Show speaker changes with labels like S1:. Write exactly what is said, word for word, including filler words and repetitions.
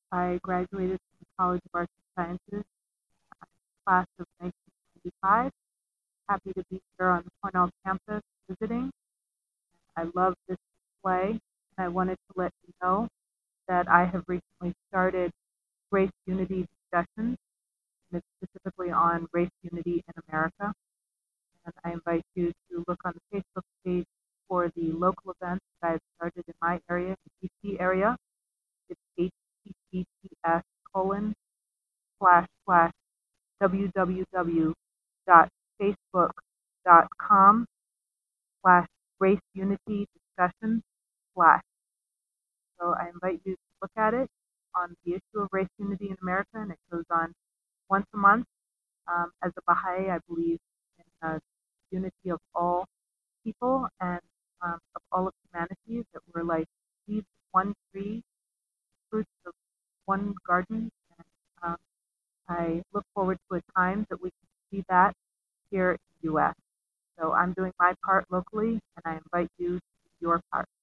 S1: I graduated from the College of Arts and Sciences, class of nineteen ninety-five. Happy to be here on the Cornell campus visiting. I love this display, and I wanted to let you know that I have recently started Race Unity discussions, and it's specifically on race unity in America. And I invite you to look on the Facebook page for the local events that I've started in my area, the D C area. It's https colon slash slash www dot facebook dot com slash race unity discussion slash. So I invite you to look at it on the issue of race unity in America, and it goes on once a month. Um, as a Baha'i, I believe in the unity of all people and um, of all of humanity, that we're like seeds of one tree, fruits of one garden. And um, I look forward to a time that we can see that here in the U S. So I'm doing my part locally, and I invite you to do your part.